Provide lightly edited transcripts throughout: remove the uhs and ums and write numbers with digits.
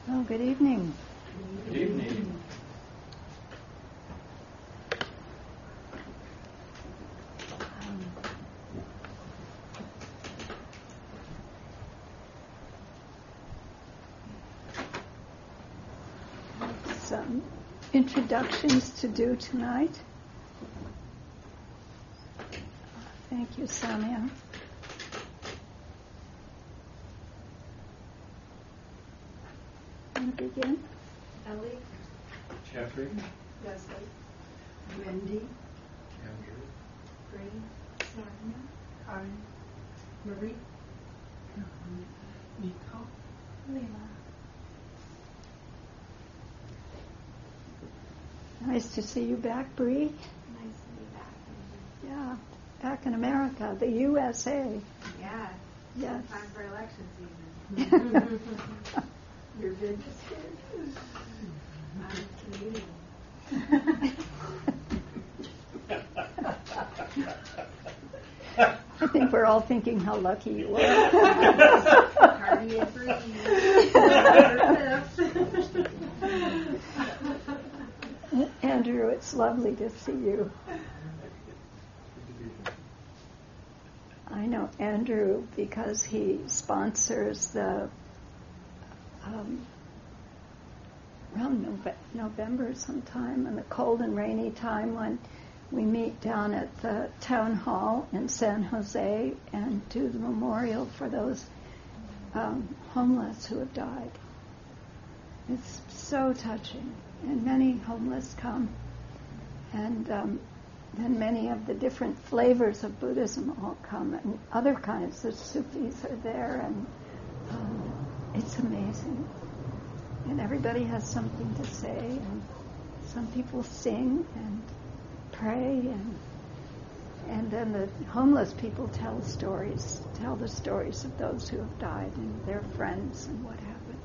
Oh, good evening. Good evening. Some introductions to do tonight. Thank you, Samia. Want to begin? Ellie, Jeffrey. Leslie, Wendy, Andrew. Bree, Sonia, Karen, Marie, Nico, Leela. Nice to see you back, Bree. Nice to be back. Yeah, back in America, the USA. Yeah, Yes. time for election season. You're registered. I'm Canadian. I think we're all thinking how lucky you are. Party and free. Andrew, it's lovely to see you. I know Andrew because he sponsors the around November sometime, in the cold and rainy time when we meet down at the town hall in San Jose and do the memorial for those homeless who have died. It's so touching, and many homeless come, and then many of the different flavors of Buddhism all come, and other kinds of Sufis are there, and it's amazing. And everybody has something to say, and some people sing and pray, and then the homeless people tell the stories of those who have died and their friends and what happened.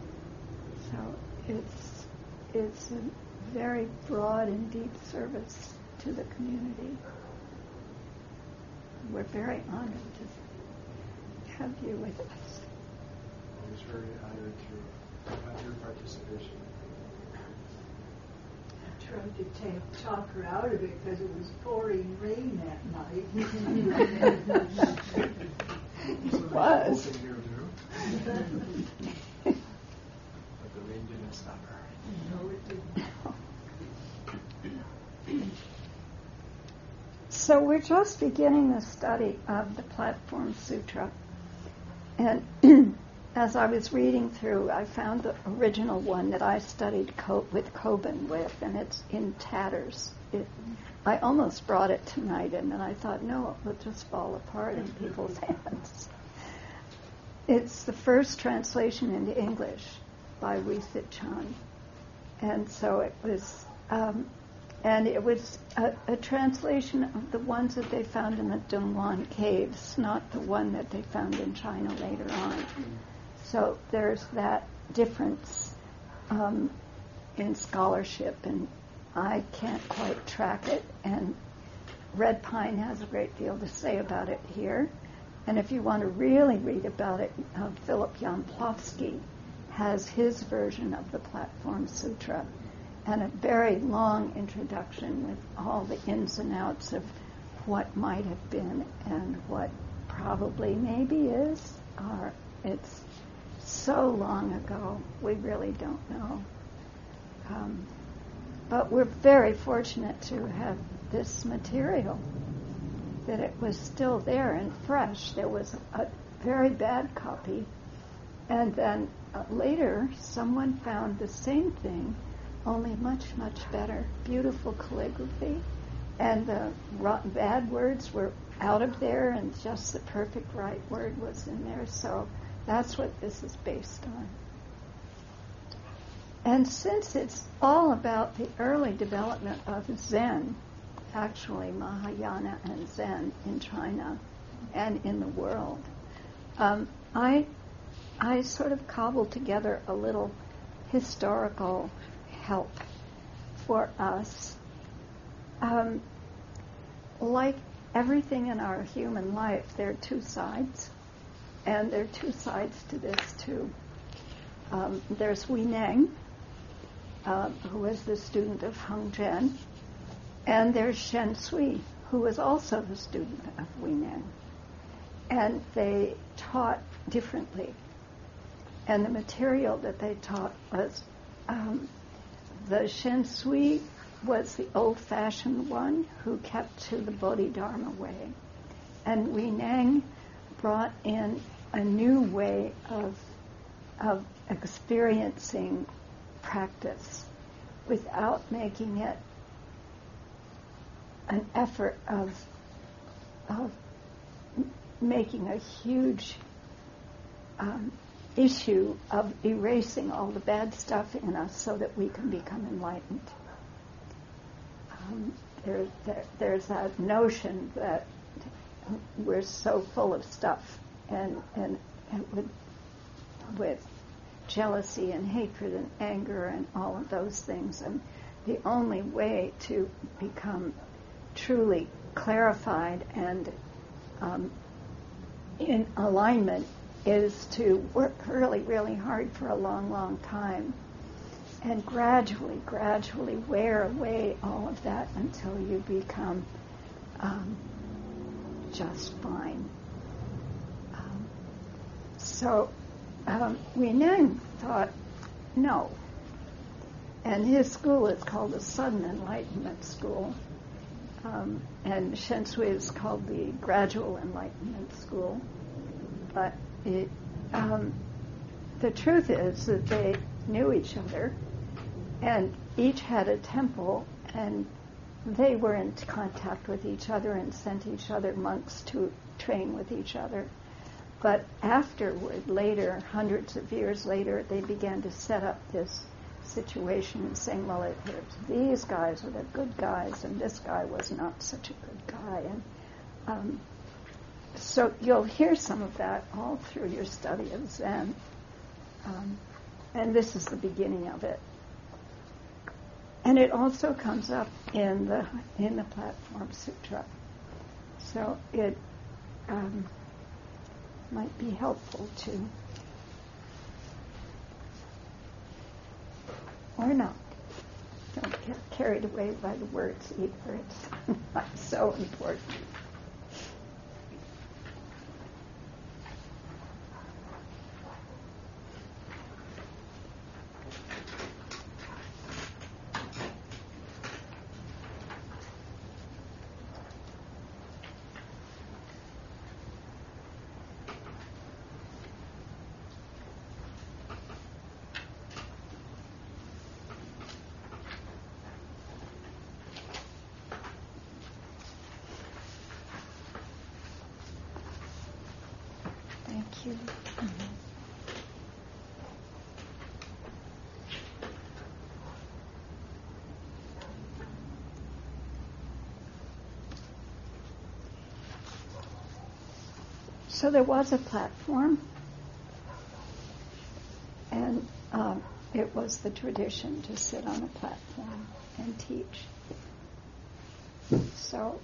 So it's a very broad and deep service to the community. We're very honored to have you with us. I was very honored to have your participation. I tried to talk her out of it because it was pouring rain that night. It was. Here too. But the rain didn't stop her. No, it didn't. So we're just beginning the study of the Platform Sutra. And as I was reading through, I found the original one that I studied with Kobun with, and it's in tatters. I almost brought it tonight, and then I thought, no, it will just fall apart in people's hands. It's the first translation into English by Wisit Chan. And so it was... it was a translation of the ones that they found in the Dongguan caves, not the one that they found in China later on. So there's that difference in scholarship, and I can't quite track it. And Red Pine has a great deal to say about it here. And if you want to really read about it, Philip Jampolsky has his version of the Platform Sutra, and a very long introduction with all the ins and outs of what might have been and what probably maybe is. It's so long ago, we really don't know. But we're very fortunate to have this material, that it was still there and fresh. There was a very bad copy, and then later someone found the same thing, only much, much better. Beautiful calligraphy, and the bad words were out of there, and just the perfect right word was in there. So that's what this is based on. And since it's all about the early development of Zen, actually Mahayana and Zen in China and in the world, I sort of cobbled together a little historical help for us. Like everything in our human life, there are two sides, and there are two sides to this too. there's Wei Neng, who was the student of Heng Zhen, and there's Shen Sui, who was also the student of Wei Neng. And they taught differently. And the material that they taught was, the Shen Sui was the old-fashioned one who kept to the Bodhidharma way. And Wei Neng brought in a new way of experiencing practice without making it an effort of making a huge issue of erasing all the bad stuff in us so that we can become enlightened. There's that notion that we're so full of stuff and with jealousy and hatred and anger and all of those things, and the only way to become truly clarified and in alignment is to work really, really hard for a long, long time and gradually wear away all of that until you become just fine. So Wei Neng thought, no. And his school is called the Sudden Enlightenment School. And Shen Sui is called the Gradual Enlightenment School. But the truth is that they knew each other, and each had a temple, and they were in contact with each other and sent each other monks to train with each other. But afterward, later, hundreds of years later, they began to set up this situation and saying, well, these guys are the good guys, and this guy was not such a good guy. And so you'll hear some of that all through your study of Zen. And this is the beginning of it. And it also comes up in the Platform Sutra. So it might be helpful to, or not. Don't get carried away by the words either. It's not so important. Thank you. So there was a platform, and it was the tradition to sit on a platform and teach. So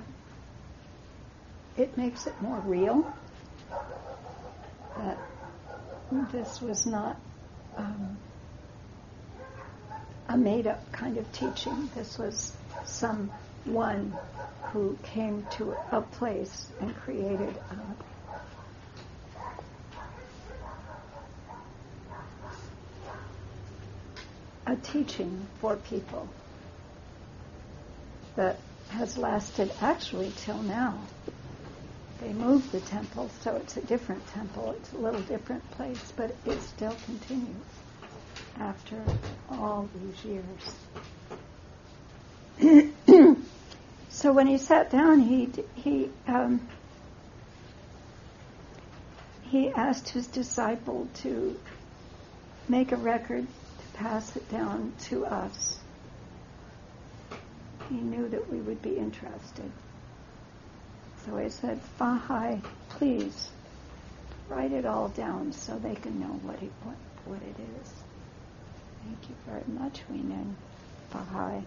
it makes it more real that this was not a made-up kind of teaching. This was someone who came to a place and created a teaching for people that has lasted actually till now. They moved the temple, so it's a different temple. It's a little different place, but it still continues after all these years. So when he sat down, he asked his disciple to make a record to pass it down to us. He knew that we would be interested. So he said, Fa Hai, please write it all down so they can know what it is. Thank you very much, Wei Neng. Fa Hai.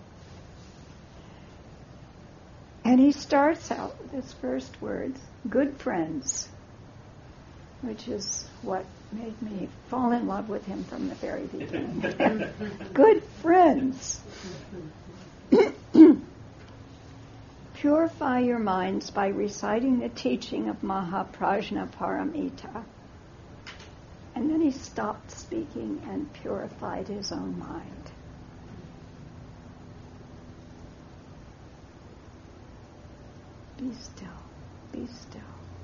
And he starts out with his first words, good friends, which is what made me fall in love with him from the very beginning. Good friends. Purify your minds by reciting the teaching of Mahaprajnaparamita. And then he stopped speaking and purified his own mind. Be still, be still.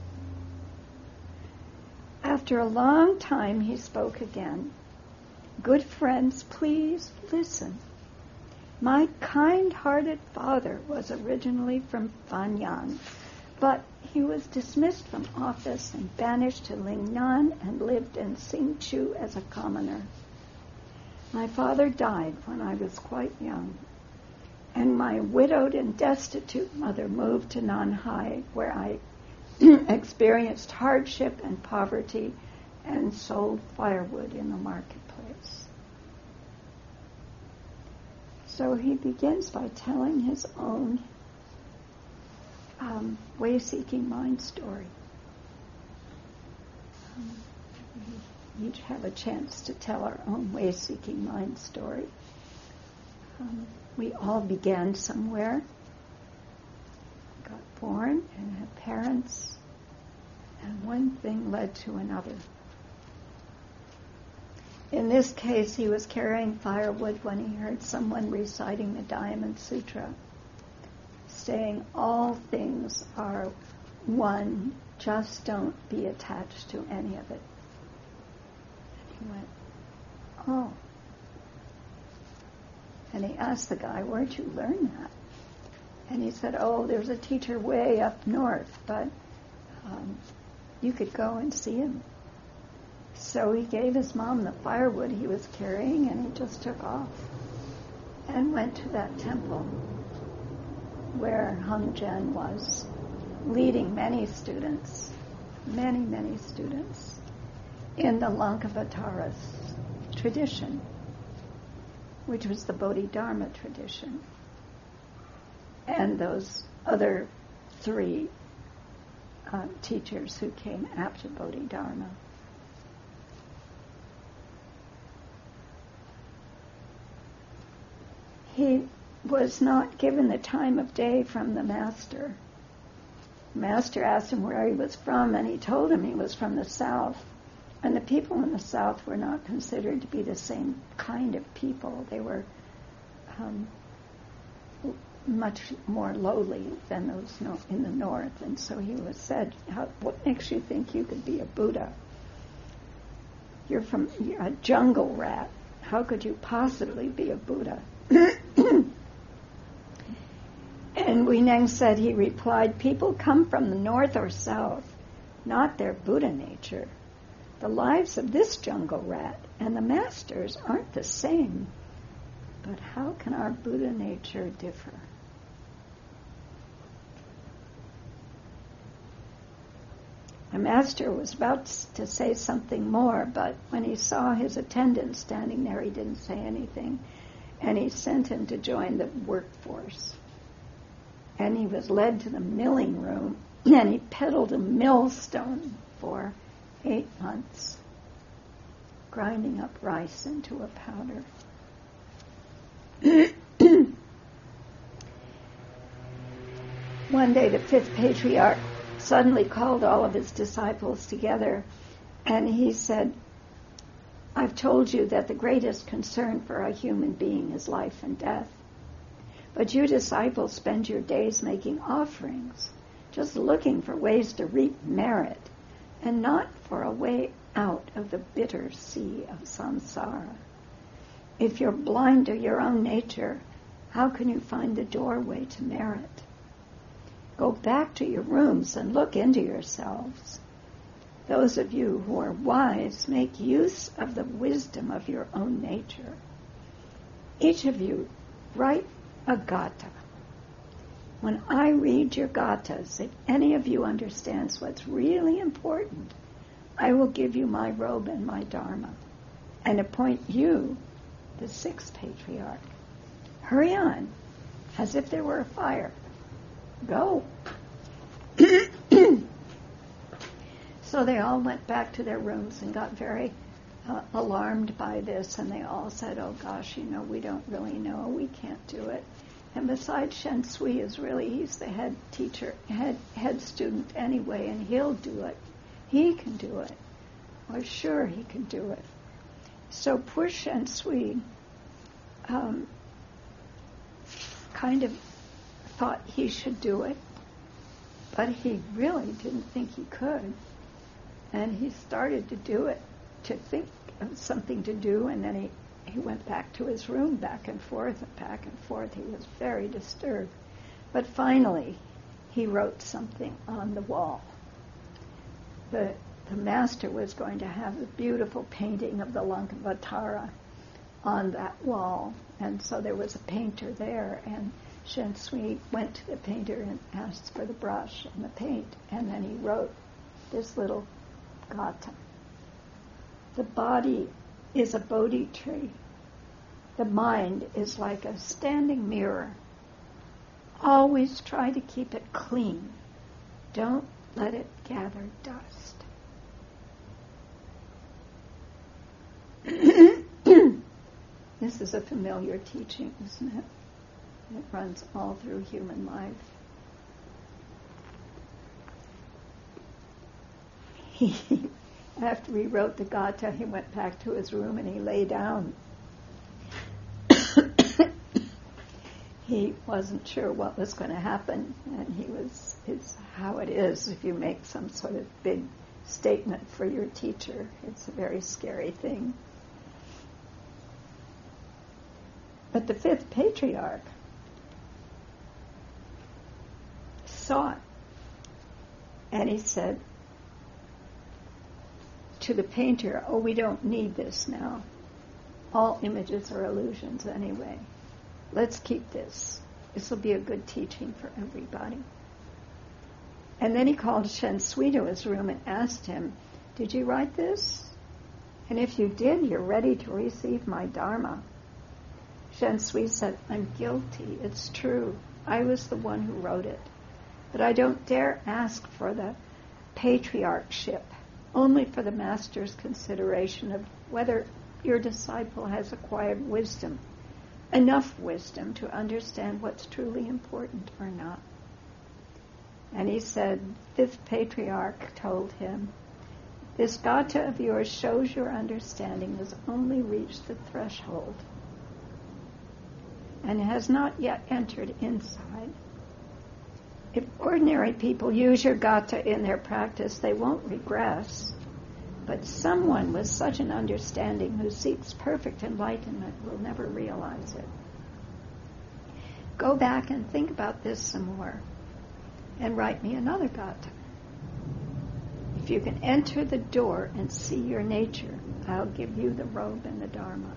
After a long time, he spoke again. Good friends, please listen. My kind-hearted father was originally from Fanyang, but he was dismissed from office and banished to Lingnan and lived in Hsinchu as a commoner. My father died when I was quite young, and my widowed and destitute mother moved to Nanhai, where I experienced hardship and poverty and sold firewood in the marketplace. So he begins by telling his own way-seeking mind story. We each have a chance to tell our own way-seeking mind story. We all began somewhere, got born and had parents, and one thing led to another. In this case, he was carrying firewood when he heard someone reciting the Diamond Sutra, saying all things are one, just don't be attached to any of it. And he went, oh. And he asked the guy, where'd you learn that? And he said, oh, there's a teacher way up north, but you could go and see him. So he gave his mom the firewood he was carrying, and he just took off and went to that temple where Hung Jen was, leading many students, many students, in the Lankavatara tradition, which was the Bodhidharma tradition, and those other three teachers who came after Bodhidharma. He was not given the time of day from the master. The master asked him where he was from, and he told him he was from the south. And the people in the south were not considered to be the same kind of people. They were much more lowly than those in the north. And so he was said, what makes you think you could be a Buddha? You're a jungle rat. How could you possibly be a Buddha? And Huineng said, he replied, people come from the north or south, not their Buddha nature. The lives of this jungle rat and the master's aren't the same. But how can our Buddha nature differ? The master was about to say something more, but when he saw his attendant standing there, he didn't say anything. And he sent him to join the workforce. And he was led to the milling room, and he peddled a millstone for 8 months, grinding up rice into a powder. One day the fifth patriarch suddenly called all of his disciples together, and he said, I've told you that the greatest concern for a human being is life and death. But you disciples spend your days making offerings, just looking for ways to reap merit, and not for a way out of the bitter sea of samsara. If you're blind to your own nature, how can you find the doorway to merit? Go back to your rooms and look into yourselves. Those of you who are wise, make use of the wisdom of your own nature. Each of you write a gatha. When I read your gathas, if any of you understands what's really important, I will give you my robe and my dharma and appoint you the sixth patriarch. Hurry on, as if there were a fire. Go. So they all went back to their rooms and got very alarmed by this, and they all said, oh gosh, we don't really know, we can't do it. And besides, Shen Sui he's the head teacher, head student anyway, and he'll do it. He can do it. Or sure he can do it. So poor Shen Sui kind of thought he should do it, but he really didn't think he could. And he started to do it, to think of something to do, and then he went back to his room, back and forth and back and forth. He was very disturbed. But finally, he wrote something on the wall. The master was going to have a beautiful painting of the Lankavatara on that wall, and so there was a painter there, and Shen Sui went to the painter and asked for the brush and the paint, and then he wrote this little gatha. The body is a Bodhi tree. The mind is like a standing mirror. Always try to keep it clean. Don't let it gather dust. This is a familiar teaching, isn't it? It runs all through human life. After he wrote the gatha, he went back to his room and he lay down. He wasn't sure what was going to happen, and it's how it is if you make some sort of big statement for your teacher. It's a very scary thing. But the fifth patriarch saw it, and he said to the painter, oh, we don't need this now. All images are illusions anyway. Let's keep this. This will be a good teaching for everybody. And then he called Shen Sui to his room and asked him, did you write this? And if you did, you're ready to receive my Dharma. Shen Sui said, I'm guilty. It's true. I was the one who wrote it. But I don't dare ask for the patriarchship, only for the master's consideration of whether your disciple has acquired wisdom, enough wisdom to understand what's truly important or not. And he said, fifth patriarch told him, this gatha of yours shows your understanding has only reached the threshold and has not yet entered inside. If ordinary people use your gatha in their practice, they won't regress. But someone with such an understanding who seeks perfect enlightenment will never realize it. Go back and think about this some more and write me another gatha. If you can enter the door and see your nature, I'll give you the robe and the Dharma.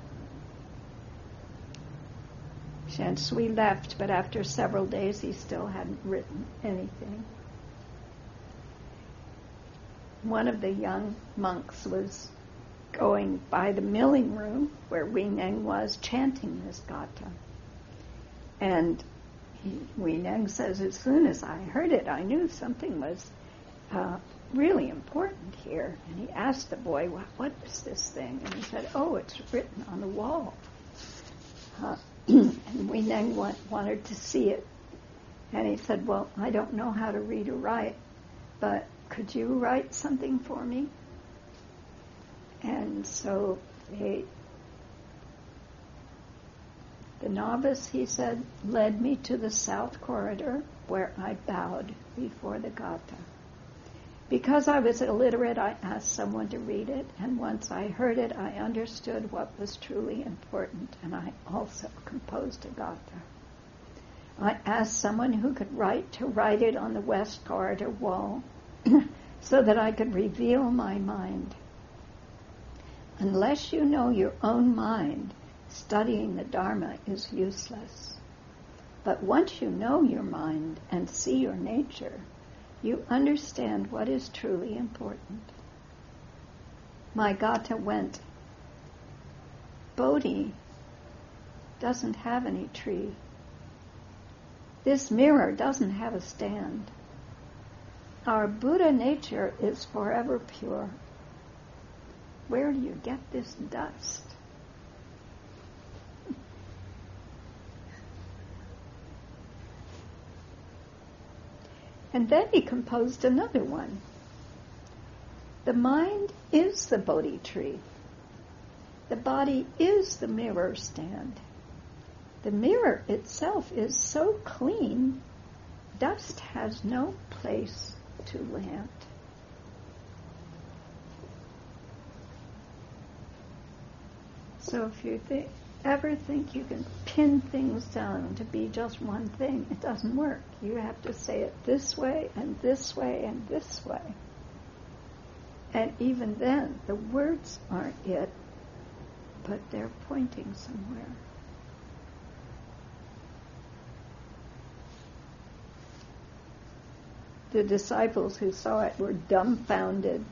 Shen Sui left, but after several days he still hadn't written anything. One of the young monks was going by the milling room where Wei Neng was, chanting this gatha. And Wei Neng says, as soon as I heard it, I knew something was really important here. And he asked the boy, what is this thing? And he said, oh, it's written on the wall. And Wei Neng wanted to see it. And he said, well, I don't know how to read or write, but could you write something for me? And so the novice, he said, led me to the south corridor where I bowed before the gatha. Because I was illiterate, I asked someone to read it, and once I heard it, I understood what was truly important, and I also composed a gatha. I asked someone who could write to write it on the west corridor wall so that I could reveal my mind. Unless you know your own mind, studying the Dharma is useless. But once you know your mind and see your nature, you understand what is truly important. My gatha went, Bodhi doesn't have any tree. This mirror doesn't have a stand. our Buddha nature is forever pure. Where do you get this dust? And then he composed another one. The mind is the Bodhi tree. The body is the mirror stand. The mirror itself is so clean, dust has no place to land. So if you ever think you can pin things down to be just one thing, it doesn't work. You have to say it this way and this way and this way. And even then, the words aren't it, but they're pointing somewhere. The disciples who saw it were dumbfounded.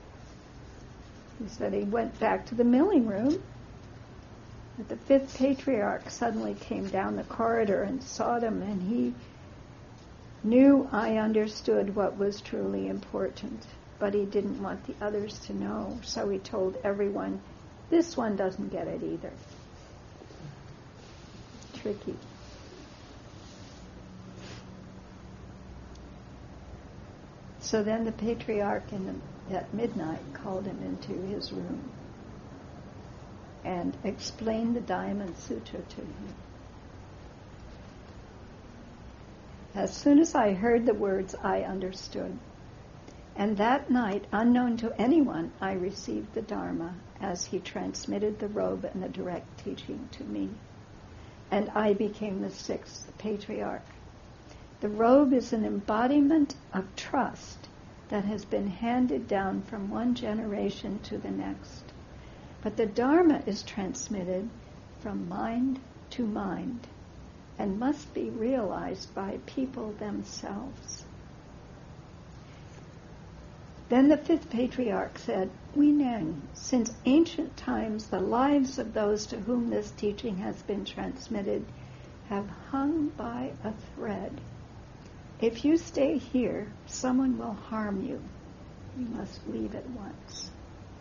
He said he went back to the milling room. But the fifth patriarch suddenly came down the corridor and saw them, and he knew I understood what was truly important, but he didn't want the others to know, so he told everyone, this one doesn't get it either. Tricky. So then the patriarch at midnight called him into his room and explained the Diamond Sutra to him. As soon as I heard the words, I understood. And that night, unknown to anyone, I received the Dharma as he transmitted the robe and the direct teaching to me. And I became the sixth patriarch. The robe is an embodiment of trust that has been handed down from one generation to the next. But the Dharma is transmitted from mind to mind and must be realized by people themselves. Then the fifth patriarch said, Huineng, since ancient times the lives of those to whom this teaching has been transmitted have hung by a thread. If you stay here, someone will harm you. You must leave at once.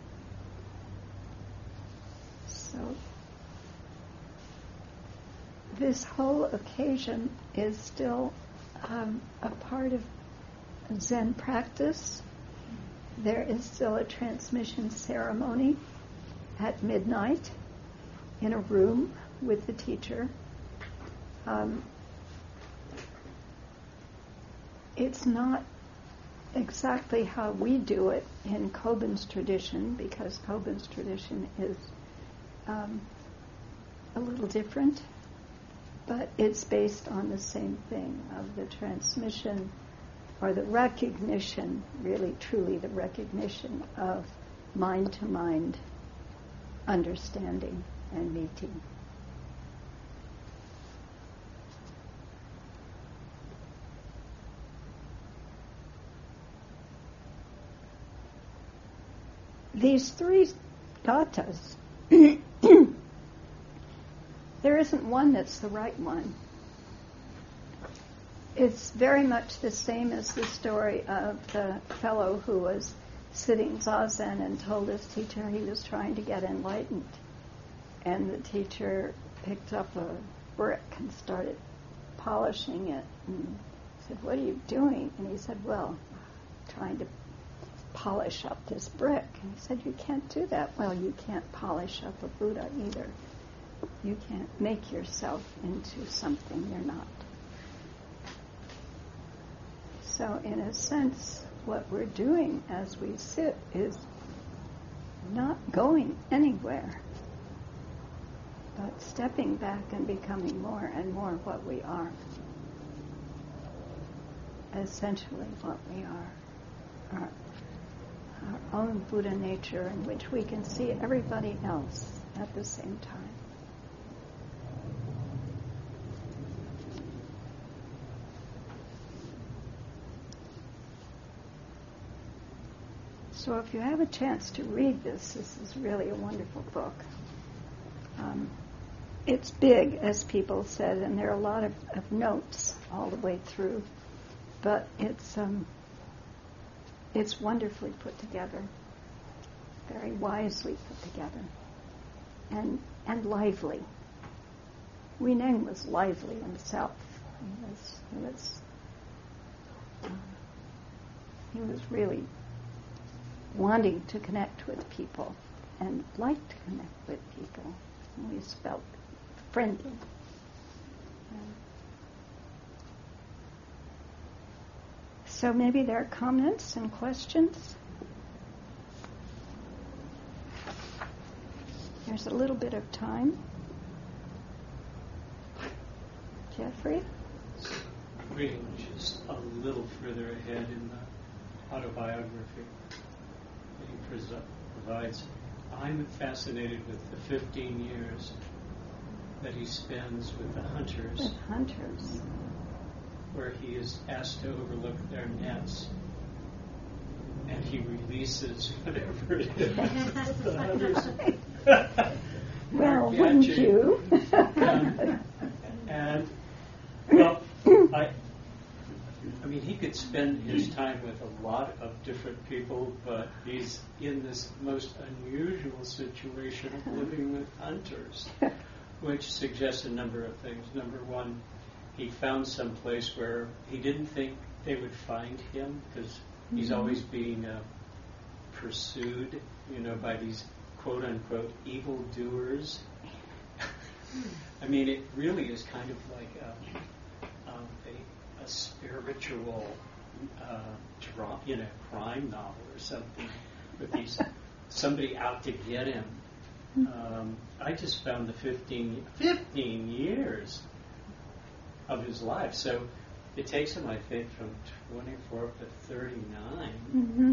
So, this whole occasion is still a part of Zen practice. There is still a transmission ceremony at midnight in a room with the teacher. It's not exactly how we do it in Kobun's tradition, because Kobun's tradition is a little different, but it's based on the same thing of the transmission or the recognition, really truly the recognition of mind-to-mind understanding and meeting. These three datas, there isn't one that's the right one. It's very much the same as the story of the fellow who was sitting zazen and told his teacher he was trying to get enlightened. And the teacher picked up a brick and started polishing it and said, what are you doing? And he said, well, trying to polish up this brick. And he said, you can't do that. Well, you can't polish up a Buddha either. You can't make yourself into something you're not. So in a sense, what we're doing as we sit is not going anywhere, but stepping back and becoming more and more what we are. Essentially what we are. Our own Buddha nature in which we can see everybody else at the same time. So if you have a chance to read this is really a wonderful book. It's big, as people said, and there are a lot of notes all the way through, but it's it's wonderfully put together, very wisely put together, and lively. Wei Neng was lively himself. He was really wanting to connect with people and liked to connect with people. Always felt friendly. So maybe there are comments and questions. There's a little bit of time. Jeffrey? Reading just a little further ahead in the autobiography that he provides, I'm fascinated with the 15 years that he spends with the hunters. With hunters. Where he is asked to overlook their nets, and he releases whatever it is the hunters. Well, wouldn't you? And well, I mean, he could spend his time with a lot of different people, but he's in this most unusual situation of living with hunters, which suggests a number of things. Number one, he found some place where he didn't think they would find him because he's always being pursued, by these quote-unquote evildoers. I mean, it really is kind of like a spiritual crime novel or something with somebody out to get him. I just found the 15 years of his life. So it takes him, I think, from 24 up to 39. Mm-hmm.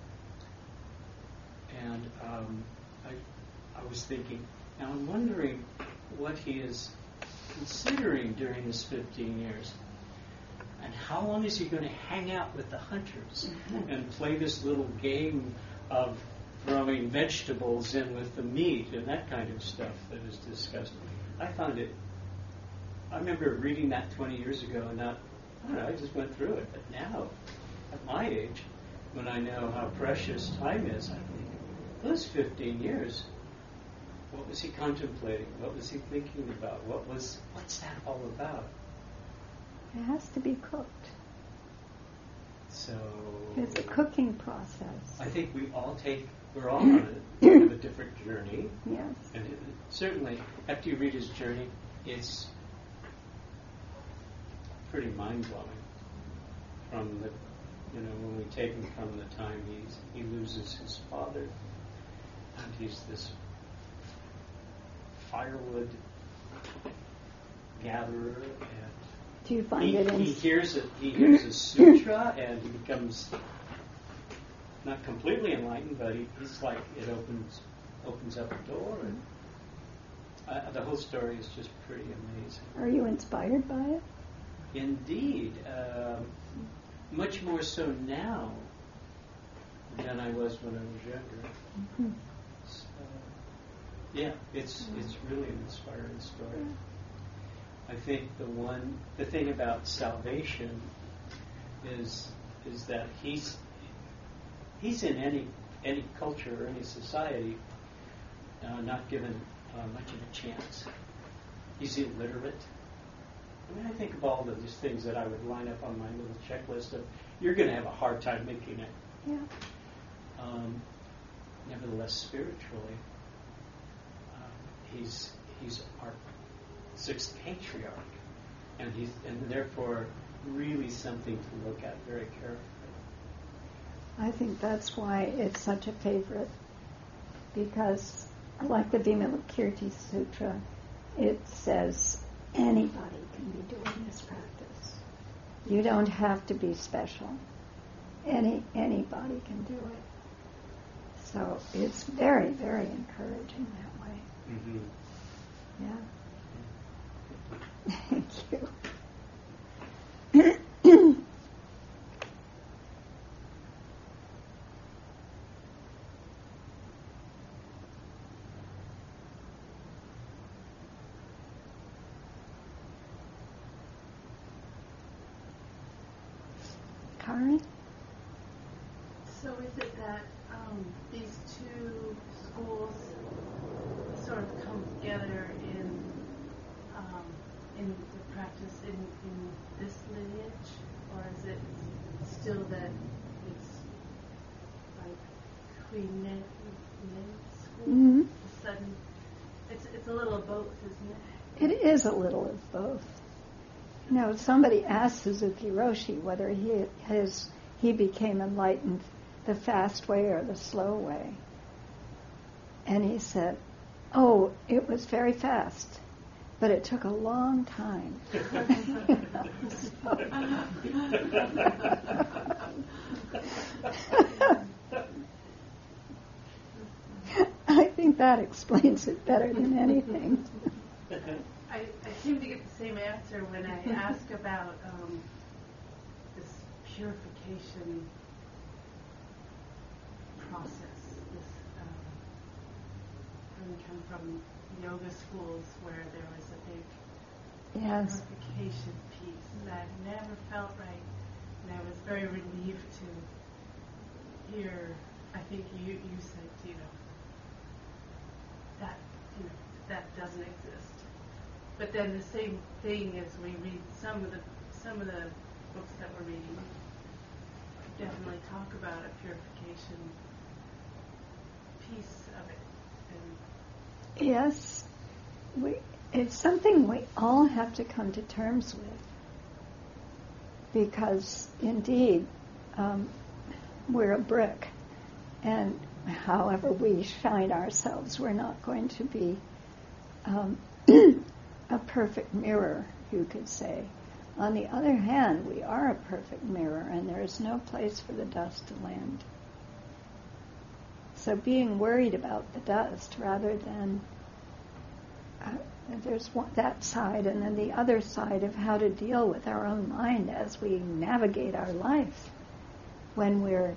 And I was thinking, now I'm wondering what he is considering during this 15 years. And how long is he going to hang out with the hunters and play this little game of throwing vegetables in with the meat and that kind of stuff that is discussed? I remember reading that 20 years ago and I just went through it. But now, at my age, when I know how precious time is, I think, those 15 years, what was he contemplating? What was he thinking about? What's that all about? It has to be cooked. So It's a cooking process. I think we're all on a different journey. Yes. And certainly, after you read his journey, it's pretty mind-blowing from when we take him from the time he loses his father, and he's this firewood gatherer, and Do you find he hears a sutra, and he becomes not completely enlightened, but he's like, it opens up a door, and the whole story is just pretty amazing. Are you inspired by it? Indeed, much more so now than I was when I was younger. Mm-hmm. So, yeah, it's really an inspiring story. I think the thing about salvation is that he's in any culture or any society not given much of a chance. He's illiterate. I mean, I think of all of these things that I would line up on my little checklist of, you're going to have a hard time making it. Yeah. Nevertheless, spiritually, he's our sixth patriarch, and therefore really something to look at very carefully. I think that's why it's such a favorite, because like the Vimalakirti Sutra, it says anybody can be doing this practice. You don't have to be special. Anybody can do it. So it's very, very encouraging that way. Mm-hmm. Yeah. Thank you. Karen? that these two schools sort of come together in the practice in this lineage, or is it still that it's like Queen Nin school? Mhm. The sudden, it's a little of both, isn't it? It is a little of both. You know, somebody asked Suzuki Roshi whether he became enlightened the fast way or the slow way. And he said, oh, it was very fast, but it took a long time. I think that explains it better than anything. I seem to get the same answer when I ask about this purification process. This having come from yoga schools where there was a big Yes. purification piece that never felt right, and I was very relieved to hear. I think you said, that doesn't exist. But then the same thing as we read some of the books that we're reading definitely talk about a purification piece of it. And Yes. It's something we all have to come to terms with. Because, indeed, we're a brick. And however we shine ourselves, we're not going to be a perfect mirror, you could say. On the other hand, we are a perfect mirror, and there is no place for the dust to land. So being worried about the dust rather than there's that side, and then the other side of how to deal with our own mind as we navigate our life when we're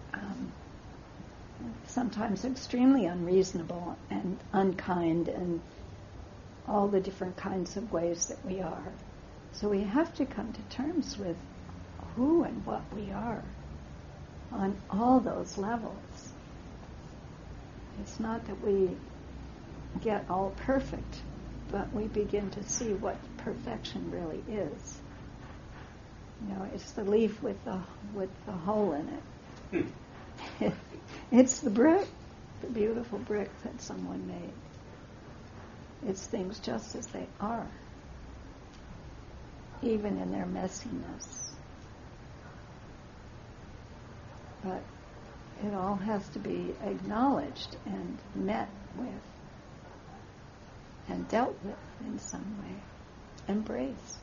sometimes extremely unreasonable and unkind and all the different kinds of ways that we are. So we have to come to terms with who and what we are on all those levels. It's not that we get all perfect, but we begin to see what perfection really is. You know, it's the leaf with the hole in it. It's the brick, the beautiful brick that someone made. It's things just as they are, even in their messiness. But it all has to be acknowledged and met with and dealt with in some way, embraced.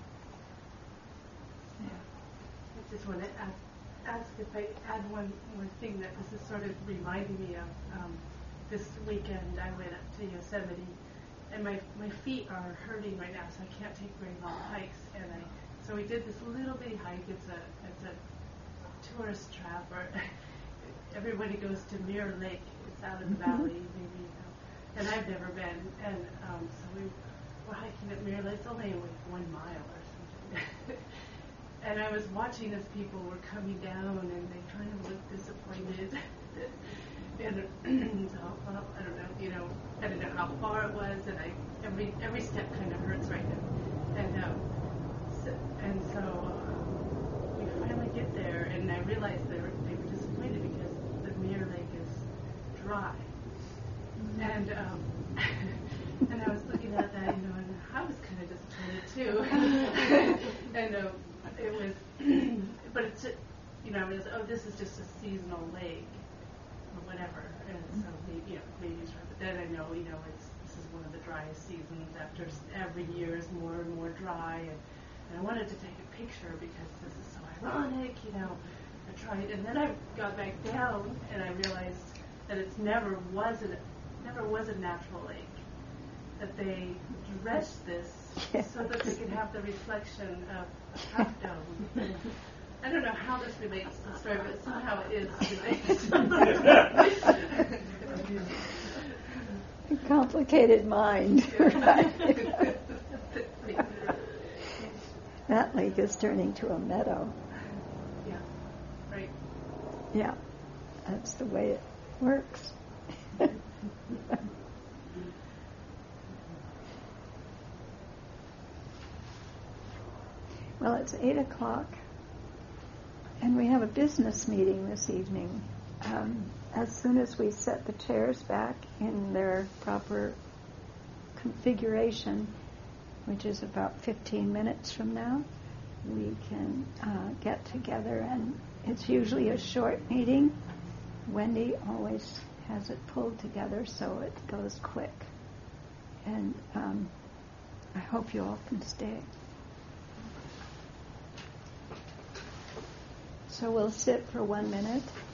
Yeah. I just want to ask if I add one more thing that this is sort of reminding me of. This weekend I went up to Yosemite, and my feet are hurting right now, so I can't take very long hikes. So we did this little bitty hike. It's a tourist trap, or everybody goes to Mirror Lake. It's out in the valley, maybe you know. And I've never been. And so we were hiking at Mirror Lake. It's only like 1 mile or something. And I was watching as people were coming down, and they kind of looked disappointed. And so, well, I don't know, I don't know how far it was, and every step kind of hurts right now. And so we finally get there, and I realized they were disappointed because the Mirror Lake is dry. And and I was looking at that, and I was kind of disappointed too. And it was, but it's, I was, this is just a seasonal lake, or whatever. And so maybe it's right. But then I know, this is one of the driest seasons. After every year is more and more dry, and I wanted to take a picture because this is so ironic, I tried, and then I got back down, and I realized that it never was a natural lake. That they dredged this so that they could have the reflection of a half dome. I don't know how this relates to the story, but somehow it is related. A complicated mind. Right? That lake is turning to a meadow. Yeah, right. Yeah. that's the way it works. Well, it's 8 o'clock, and we have a business meeting this evening. As soon as we set the chairs back in their proper configuration, which is about 15 minutes from now, we can get together, and it's usually a short meeting. Wendy always has it pulled together so it goes quick. And I hope you all can stay. So we'll sit for 1 minute.